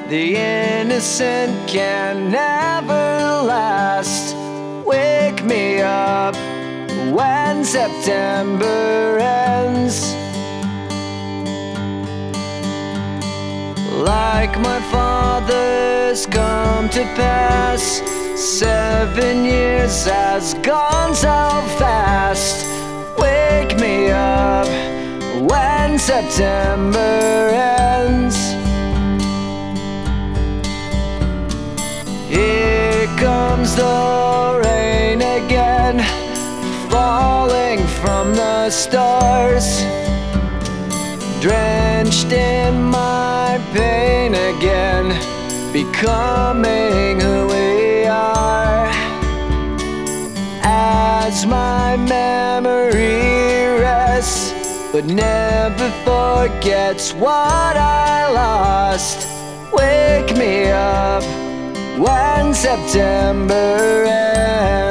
The innocent can never last. Wake me up when September ends. Like my father's come to pass, 7 years has gone so fast. Wake me up when September ends. Here comes the rain again, falling from the stars, drenched in my pain again, becoming who we are. As my memory rests, but never forgets what I lost. Wake me up when September ends.